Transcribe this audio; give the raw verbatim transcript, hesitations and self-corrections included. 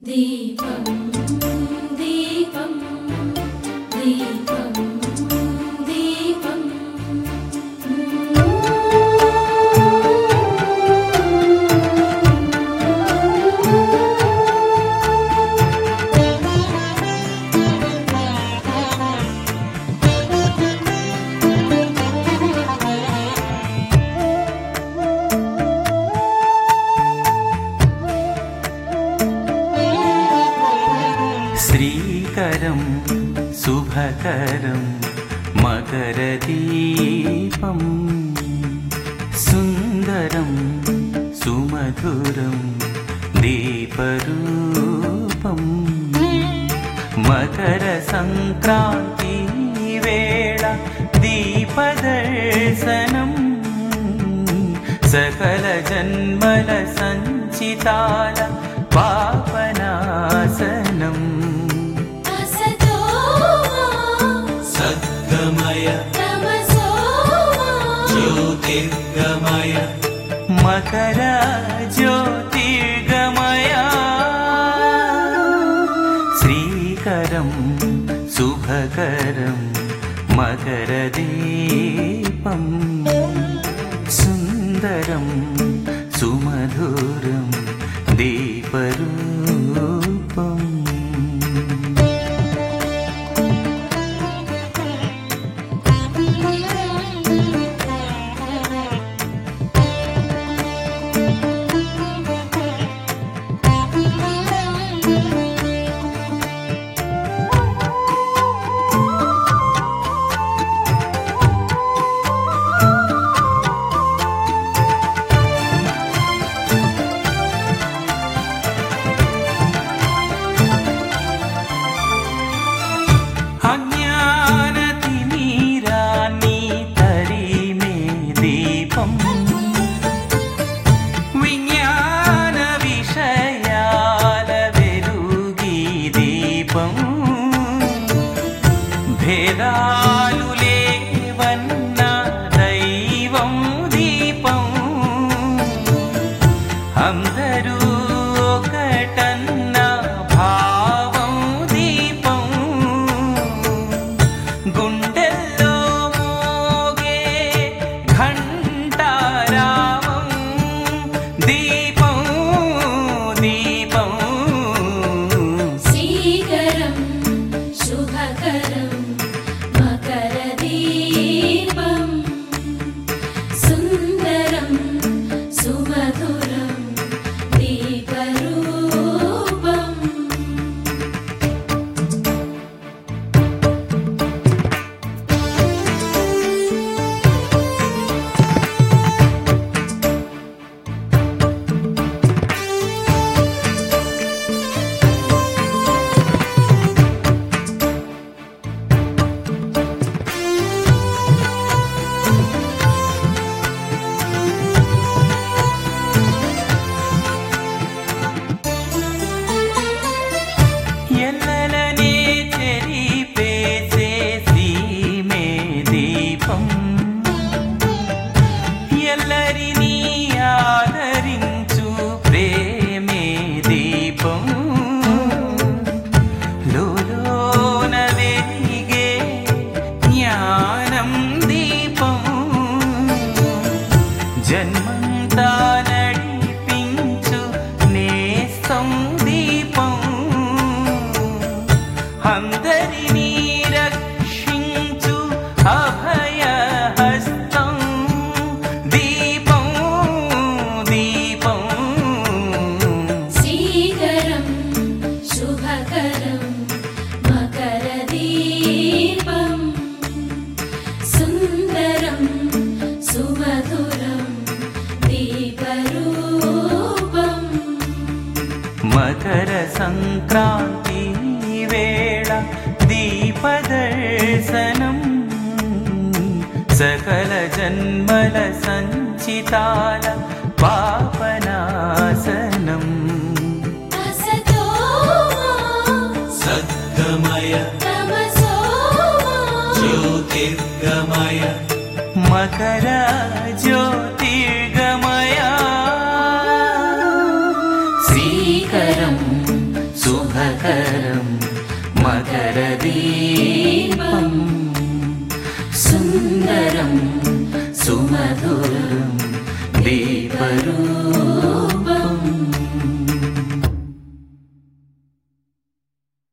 దీపం దీపం దీపం దీపం శ్రీకరం శుభకరం మకరదీపం సుందరం సుమధురం దీపరూపం మకర సంక్రాంతి వేళ దీపదర్శనం సకల జన్మల సంచితాల పాపనాశనం సద్గమయ జ్యోతిర్గమయ మకర జ్యోతిర్గమయ శ్రీకరం శుభకరం మకరదీపం సుందరం సుమధురం దీపరూపం భేదాలు లేవన్న దైవం దీపం అందరూ ఒకటన్న భావం దీపం గుండెల్లో మోగే ఘంటారావం దీపం దీపం శ్రీకరం శుభకరం మకరదీపం సుందరం సుమధురం దీపరూపం ఎల్లలనే చెరిపేసే సీమే దీపం ఎల్లరినీ ఆదరించు ప్రేమే దీపం లోలోన వెలిగే జ్ఞానం దీపం జన్మంతా నడిపించు నేస్తం దీపం అందరినీ రక్షించు అభయహస్తం దీపం దీపం శ్రీకరం శుభకరం మకరదీపం సుందరం సుమధురం దీపరూపం మకర సంక్రాంతి వేళ దీపదర్శనం సకల జన్మల సంచితాల పాపనాశనం సద్గమయ జ్యోతిర్గమయ మకర జ్యోతిర్గమయ శ్రీకరం శుభకరం